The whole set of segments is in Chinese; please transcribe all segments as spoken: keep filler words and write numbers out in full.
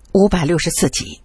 五百六十四集。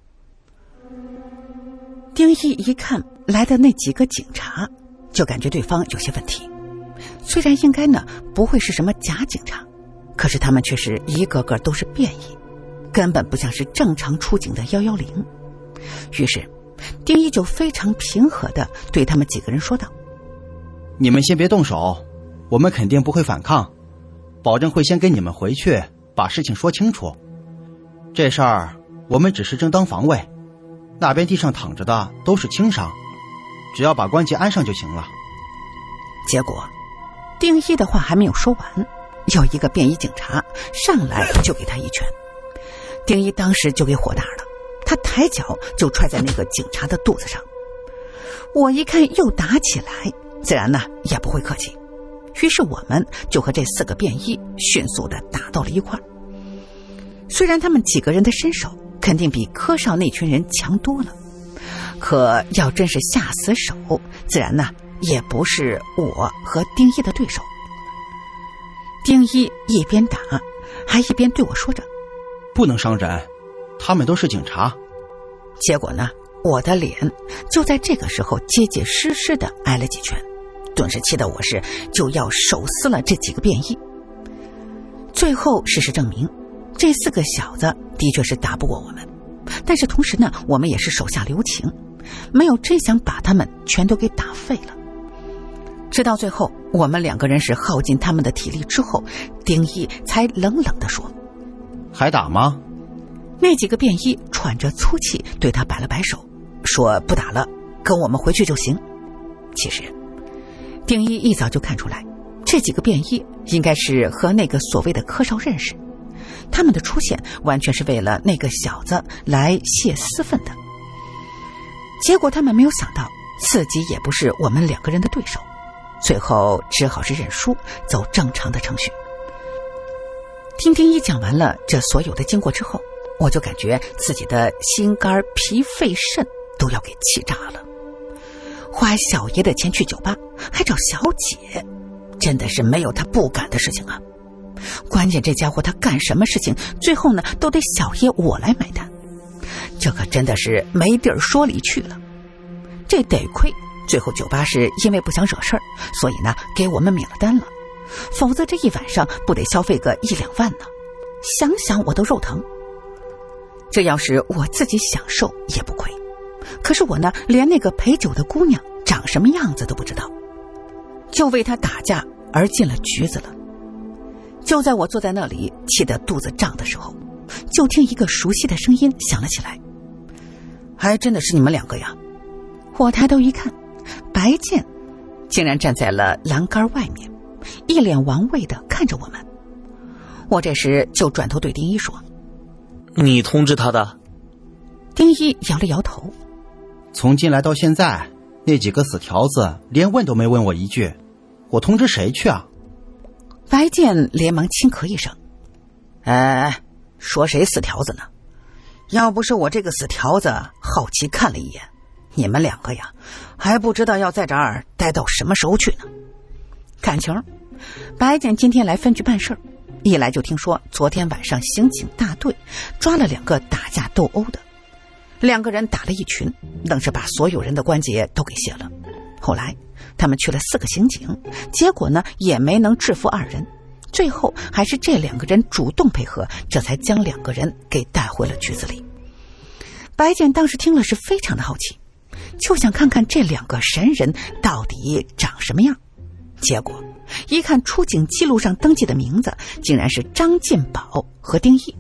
丁一一看来的那几个警察，就感觉对方有些问题。虽然应该呢不会是什么假警察，可是他们却是一个个都是便衣，根本不像是正常出警的一一零。于是丁一就非常平和地对他们几个人说道： 你们先别动手，我们肯定不会反抗，保证会先跟你们回去把事情说清楚。这事儿我们只是正当防卫，那边地上躺着的都是轻伤，只要把关节安上就行了。 结果丁一的话还没有说完，有一个便衣警察上来就给他一拳。丁一当时就给火大了，他抬脚就踹在那个警察的肚子上。我一看又打起来，自然呢也不会客气，于是我们就和这四个便衣迅速的打到了一块儿。虽然他们几个人的身手肯定比柯少那群人强多了，可要真是下死手，自然呢也不是我和丁一的对手。丁一一边打还一边对我说着： 不能伤人，他们都是警察。 结果呢我的脸就在这个时候结结实实的挨了几拳，顿时气得我是就要手撕了这几个便衣。最后事实证明，这四个小子的确是打不过我们，但是同时呢我们也是手下留情，没有真想把他们全都给打废了。直到最后我们两个人是耗尽他们的体力之后，丁一才冷冷地说： 还打吗？ 那几个便衣喘着粗气对他摆了摆手，说不打了，跟我们回去就行。其实丁一一早就看出来，这几个便衣应该是和那个所谓的柯少认识，他们的出现完全是为了那个小子来泄私愤的。结果他们没有想到自己也不是我们两个人的对手，最后只好是认输，走正常的程序。听丁一讲完了这所有的经过之后，我就感觉自己的心肝脾肺肾都要给气炸了。花小爷的钱去酒吧还找小姐，真的是没有他不敢的事情啊。关键这家伙他干什么事情最后呢都得小爷我来买单，这可真的是没地儿说理去了。这得亏最后酒吧是因为不想惹事儿，所以呢给我们免了单了，否则这一晚上不得消费个一两万呢，想想我都肉疼。这要是我自己享受也不亏，可是我呢连那个陪酒的姑娘长什么样子都不知道，就为她打架而进了局子了。就在我坐在那里气得肚子胀的时候，就听一个熟悉的声音响了起来：还真的是你们两个呀。我抬头一看，白健竟然站在了栏杆外面，一脸玩味地看着我们。我这时就转头对丁一说： 你通知他的？ 丁一摇了摇头： 从进来到现在，那几个死条子连问都没问我一句，我通知谁去啊？ 白健连忙轻咳一声：哎，说谁死条子呢？要不是我这个死条子好奇看了一眼，你们两个呀还不知道要在这儿待到什么时候去呢。感情白健今天来分局办事儿，一来就听说昨天晚上刑警大队抓了两个打架斗殴的，两个人打了一群，愣是把所有人的关节都给卸了。后来他们去了四个刑警，结果呢也没能制服二人，最后还是这两个人主动配合，这才将两个人给带回了局子里。白健当时听了是非常的好奇，就想看看这两个神人到底长什么样。结果一看出警记录上登记的名字，竟然是张进宝和丁一。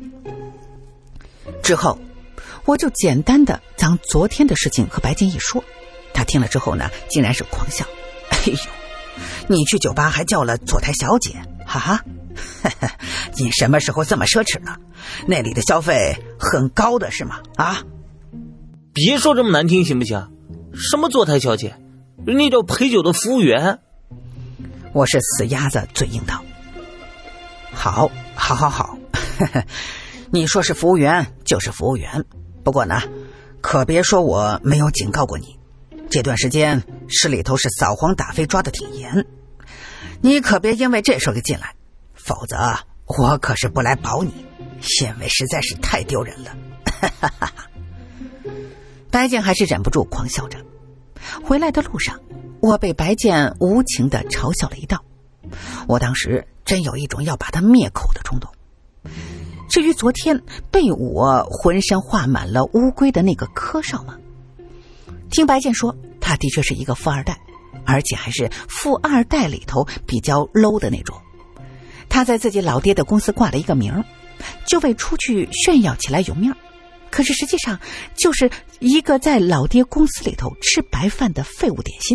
之后我就简单的将昨天的事情和白健一说，他听了之后呢竟然是狂笑：哎呦，你去酒吧还叫了坐台小姐，哈哈，你什么时候这么奢侈了？那里的消费很高的是吗？啊， 别说这么难听行不行？什么坐台小姐，人家叫陪酒的服务员。 我是死鸭子嘴硬道：好好好好，你说是服务员就是服务员，不过呢可别说我没有警告过你，这段时间市里头是扫黄打非抓得挺严，你可别因为这事给进来，否则我可是不来保你，因为实在是太丢人了。白健还是忍不住狂笑着。回来的路上，我被白健无情地嘲笑了一道，我当时真有一种要把他灭口的冲动。至于昨天被我浑身画满了乌龟的那个柯少嘛，听白健说他的确是一个富二代，而且还是富二代里头比较 low 的那种。他在自己老爹的公司挂了一个名，就为出去炫耀起来有面，可是实际上就是一个在老爹公司里头吃白饭的废物点心。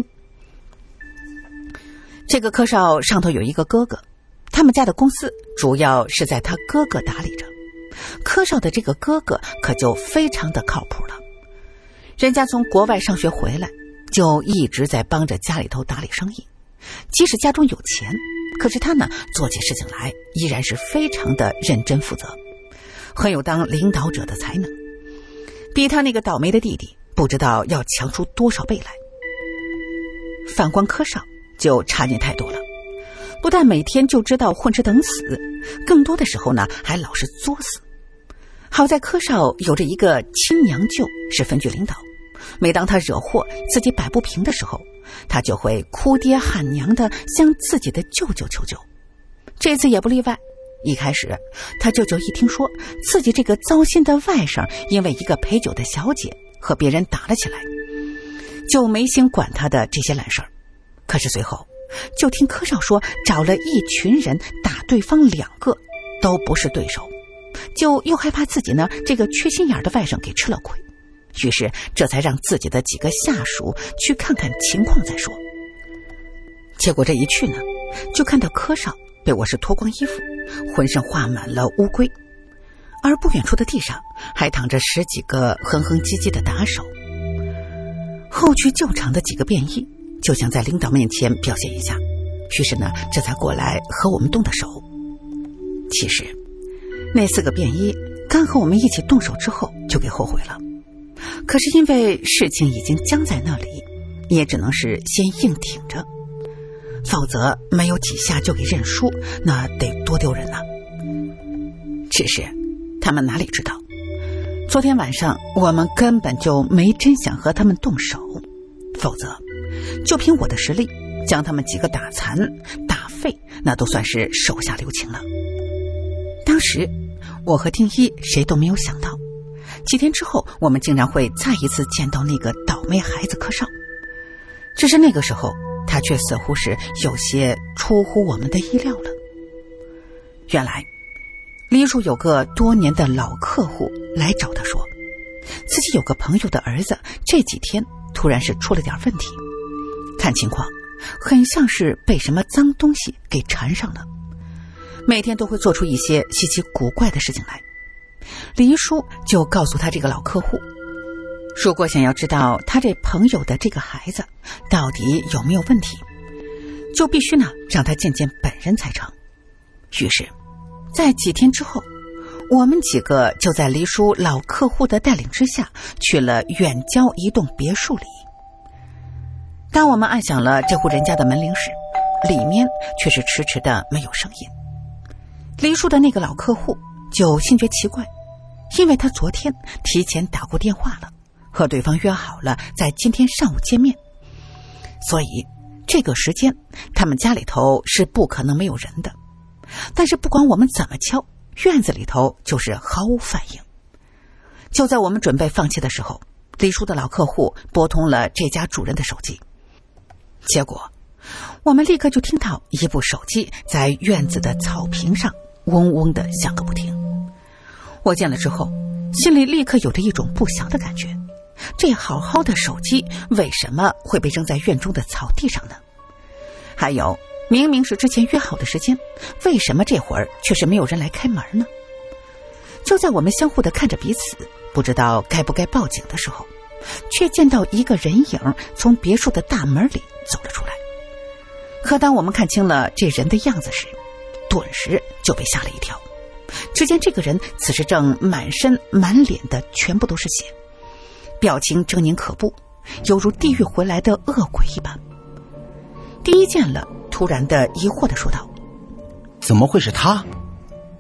这个柯少上头有一个哥哥，他们家的公司主要是在他哥哥打理着。柯少的这个哥哥可就非常的靠谱了，人家从国外上学回来，就一直在帮着家里头打理生意。即使家中有钱，可是他呢做起事情来依然是非常的认真负责，很有当领导者的才能，比他那个倒霉的弟弟不知道要强出多少倍来。反观柯少就差劲太多了，不但每天就知道混吃等死，更多的时候呢还老是作死。好在柯少有着一个亲娘舅是分局领导，每当他惹祸自己摆不平的时候，他就会哭爹喊娘的向自己的舅舅求救。这次也不例外，一开始他舅舅一听说自己这个糟心的外甥因为一个陪酒的小姐和别人打了起来，就没心管他的这些烂事儿。可是随后就听柯少说找了一群人打对方两个都不是对手，就又害怕自己呢这个缺心眼的外甥给吃了亏，于是这才让自己的几个下属去看看情况再说。结果这一去呢，就看到柯少被我是脱光衣服，浑身画满了乌龟，而不远处的地上还躺着十几个哼哼唧唧的打手。后去救场的几个便衣就想在领导面前表现一下，于是呢这才过来和我们动的手。其实那四个便衣刚和我们一起动手之后就给后悔了，可是因为事情已经僵在那里，也只能是先硬挺着，否则没有几下就给认输，那得多丢人啊。只是他们哪里知道，昨天晚上我们根本就没真想和他们动手，否则就凭我的实力将他们几个打残打废，那都算是手下留情了。当时我和丁一谁都没有想到，几天之后我们竟然会再一次见到那个倒霉孩子柯少。只是那个时候他却似乎是有些出乎我们的意料了。原来黎叔有个多年的老客户来找他说，自己有个朋友的儿子这几天突然是出了点问题，看情况很像是被什么脏东西给缠上了，每天都会做出一些稀奇古怪的事情来。黎叔就告诉他这个老客户，如果想要知道他这朋友的这个孩子到底有没有问题，就必须呢让他见见本人才成。于是在几天之后，我们几个就在黎叔老客户的带领之下去了远郊一栋别墅里。当我们按响了这户人家的门铃时，里面却是迟迟的没有声音。黎叔的那个老客户就心觉奇怪，因为他昨天提前打过电话了，和对方约好了在今天上午见面，所以这个时间他们家里头是不可能没有人的。但是不管我们怎么敲，院子里头就是毫无反应。就在我们准备放弃的时候，黎叔的老客户拨通了这家主人的手机，结果我们立刻就听到一部手机在院子的草坪上嗡嗡的响个不停。我见了之后，心里立刻有着一种不祥的感觉，这好好的手机为什么会被扔在院中的草地上呢？还有明明是之前约好的时间，为什么这会儿却是没有人来开门呢？就在我们相互的看着彼此不知道该不该报警的时候，却见到一个人影从别墅的大门里走了出来。可当我们看清了这人的样子时，顿时就被吓了一跳。只见这个人此时正满身满脸的全部都是血，表情狰狞可怖，犹如地狱回来的恶鬼一般。第一见了，突然的疑惑地说道： 怎么会是他？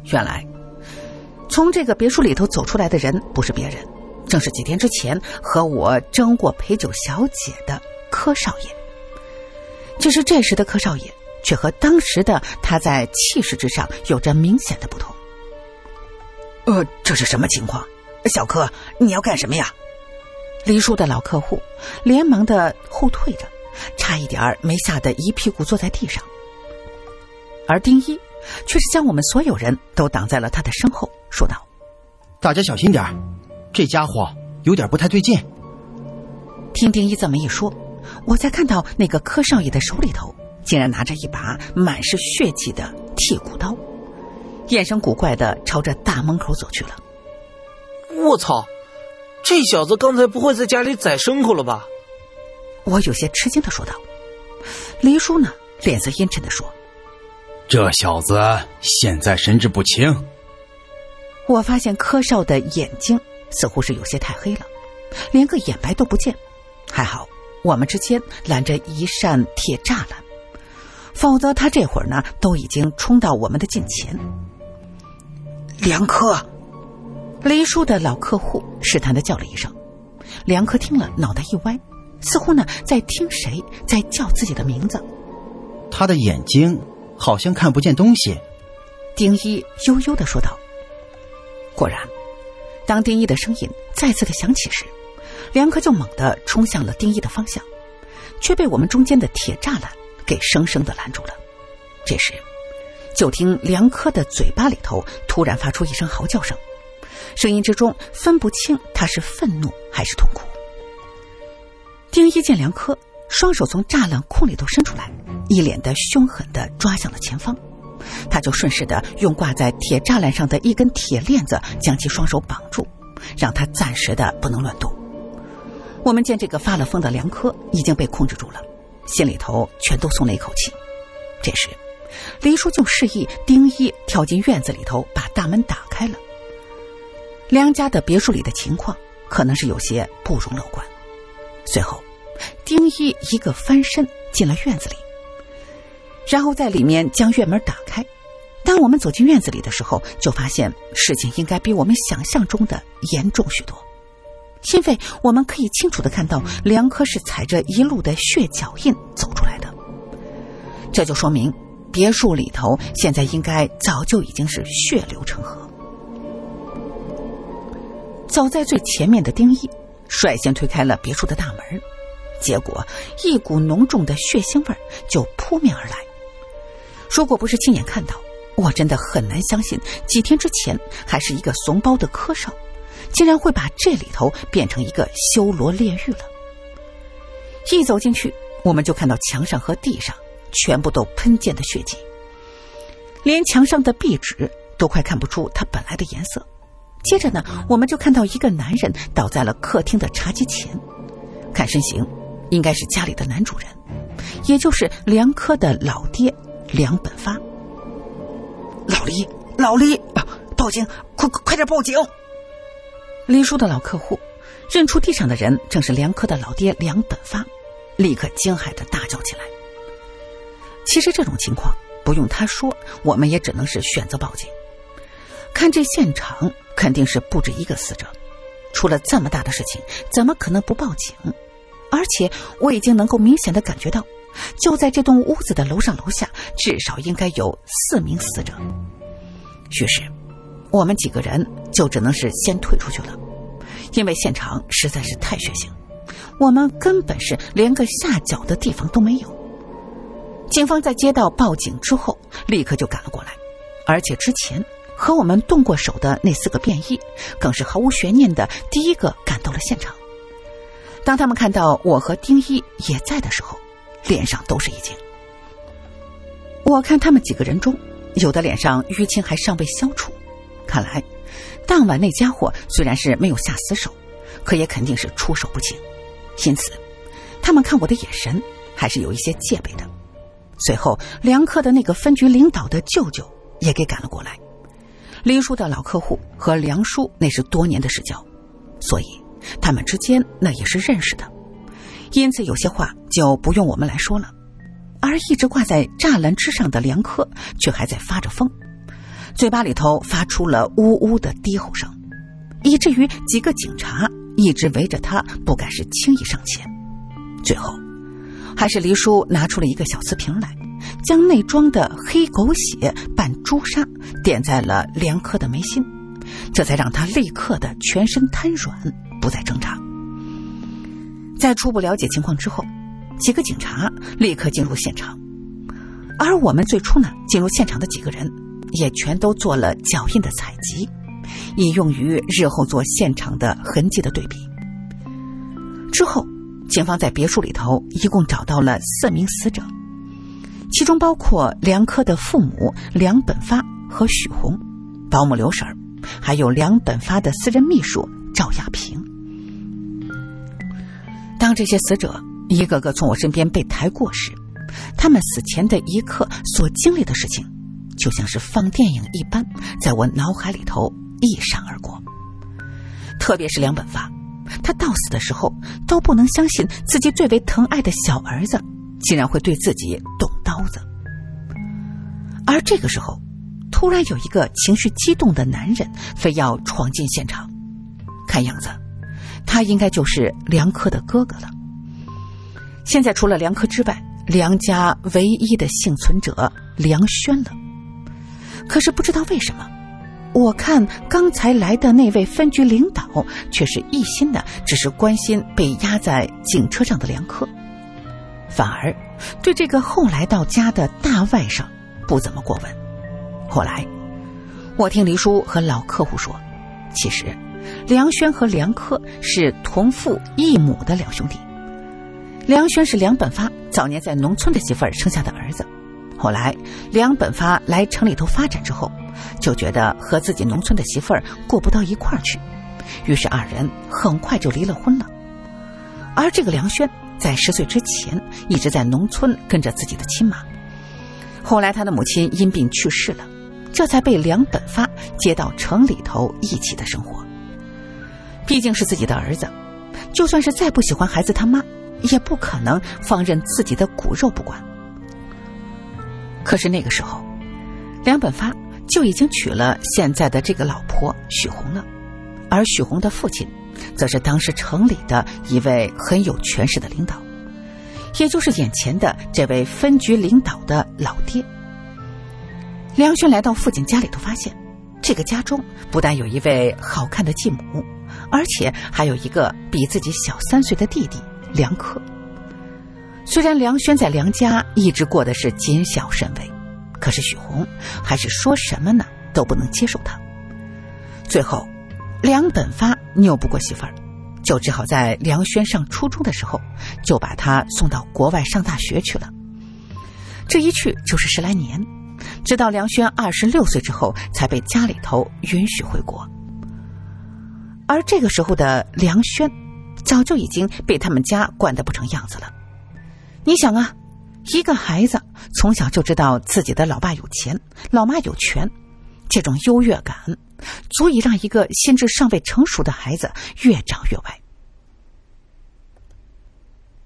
原来从这个别墅里头走出来的人不是别人，正是几天之前和我争过陪酒小姐的柯少爷。只是这时的柯少爷却和当时的他在气势之上有着明显的不同。呃，这是什么情况？小柯，你要干什么呀？黎叔的老客户连忙的后退着，差一点没吓得一屁股坐在地上。而丁一却是将我们所有人都挡在了他的身后，说道： 大家小心点，这家伙有点不太对劲。 听丁一这么一说，我才看到那个柯少爷的手里头竟然拿着一把满是血迹的剔骨刀，眼神古怪的朝着大门口走去了。 我操，这小子刚才不会在家里宰牲口了吧？ 我有些吃惊的说道。黎叔呢，脸色阴沉的说： 这小子现在神志不清。 我发现柯少的眼睛似乎是有些太黑了，连个眼白都不见。还好我们之间拦着一扇铁栅栏，否则他这会儿呢都已经冲到我们的近前。梁柯，黎叔的老客户试探地叫了一声。梁柯听了，脑袋一歪，似乎呢在听谁在叫自己的名字。 他的眼睛好像看不见东西。 丁一悠悠地说道。果然，当丁一的声音再次的响起时，梁柯就猛地冲向了丁一的方向，却被我们中间的铁栅栏给生生的拦住了。这时就听梁柯的嘴巴里头突然发出一声嚎叫声，声音之中分不清他是愤怒还是痛苦。丁一见梁柯双手从栅栏空里头伸出来，一脸的凶狠地抓向了前方，他就顺势地用挂在铁栅栏上的一根铁链子将其双手绑住，让他暂时的不能乱动。我们见这个发了疯的梁柯已经被控制住了，心里头全都松了一口气。这时黎叔就示意丁一跳进院子里头，把大门打开了。梁家的别墅里的情况可能是有些不容乐观。随后丁一一个翻身进了院子里，然后在里面将院门打开。当我们走进院子里的时候，就发现事情应该比我们想象中的严重许多，因为我们可以清楚地看到梁柯是踩着一路的血脚印走出来的。这就说明别墅里头现在应该早就已经是血流成河。走在最前面的丁一率先推开了别墅的大门，结果一股浓重的血腥味就扑面而来。如果不是亲眼看到，我真的很难相信几天之前还是一个怂包的柯少，竟然会把这里头变成一个修罗炼狱了。一走进去，我们就看到墙上和地上全部都喷溅的血迹，连墙上的壁纸都快看不出它本来的颜色。接着呢，我们就看到一个男人倒在了客厅的茶几前，看身形应该是家里的男主人，也就是梁柯的老爹梁本发。老黎，老黎，啊，报警，快快点报警！黎叔的老客户认出地上的人正是梁柯的老爹梁本发，立刻惊骇地大叫起来。其实这种情况不用他说，我们也只能是选择报警。看这现场肯定是不止一个死者，出了这么大的事情，怎么可能不报警？而且我已经能够明显地感觉到，就在这栋屋子的楼上楼下，至少应该有四名死者。于是我们几个人就只能是先退出去了，因为现场实在是太血腥，我们根本是连个下脚的地方都没有。警方在接到报警之后立刻就赶了过来，而且之前和我们动过手的那四个便衣更是毫无悬念的第一个赶到了现场。当他们看到我和丁一也在的时候，脸上都是一惊。我看他们几个人中，有的脸上淤青还尚未消除，看来当晚那家伙虽然是没有下死手，可也肯定是出手不轻，因此他们看我的眼神还是有一些戒备的。随后梁柯的那个分局领导的舅舅也给赶了过来，黎叔的老客户和梁叔那是多年的世交，所以他们之间那也是认识的，因此有些话就不用我们来说了。而一直挂在栅栏之上的梁柯却还在发着疯， 嘴巴里头发出了呜呜的低吼声，以至于几个警察一直围着他，不敢是轻易上前。最后还是黎叔拿出了一个小瓷瓶来，将内装的黑狗血拌朱砂点在了梁科的眉心，这才让他立刻的全身瘫软，不再挣扎。在初步了解情况之后，几个警察立刻进入现场，而我们最初呢进入现场的几个人也全都做了脚印的采集，以用于日后做现场的痕迹的对比。之后警方在别墅里头一共找到了四名死者，其中包括梁科的父母梁本发和许红，保姆刘婶儿，还有梁本发的私人秘书赵亚平。当这些死者一个个从我身边被抬过时，他们死前的一刻所经历的事情就像是放电影一般，在我脑海里头一闪而过。特别是梁本发，他到死的时候都不能相信自己最为疼爱的小儿子竟然会对自己动刀子。而这个时候突然有一个情绪激动的男人非要闯进现场，看样子他应该就是梁科的哥哥了。现在除了梁科之外，梁家唯一的幸存者梁轩了。可是不知道为什么，我看刚才来的那位分局领导却是一心的只是关心被压在警车上的梁科，反而对这个后来到家的大外甥不怎么过问。后来我听黎叔和老客户说，其实梁轩和梁科是同父异母的两兄弟。梁轩是梁本发早年在农村的媳妇儿生下的儿子，后来梁本发来城里头发展之后，就觉得和自己农村的媳妇儿过不到一块儿去，于是二人很快就离了婚了。而这个梁轩在十岁之前一直在农村跟着自己的亲妈，后来他的母亲因病去世了，这才被梁本发接到城里头一起的生活。毕竟是自己的儿子，就算是再不喜欢孩子他妈，也不可能放任自己的骨肉不管。可是那个时候梁本发就已经娶了现在的这个老婆许红了，而许红的父亲则是当时城里的一位很有权势的领导，也就是眼前的这位分局领导的老爹。梁轩来到父亲家里头，发现这个家中不但有一位好看的继母，而且还有一个比自己小三岁的弟弟梁科。虽然梁轩在梁家一直过的是谨小慎微，可是许红还是说什么呢都不能接受他。最后梁本发拗不过媳妇儿，就只好在梁轩上初中的时候就把他送到国外上大学去了。这一去就是十来年，直到梁轩二十六岁之后才被家里头允许回国。而这个时候的梁轩早就已经被他们家惯得不成样子了。你想啊，一个孩子从小就知道自己的老爸有钱，老妈有权，这种优越感足以让一个心智尚未成熟的孩子越长越歪。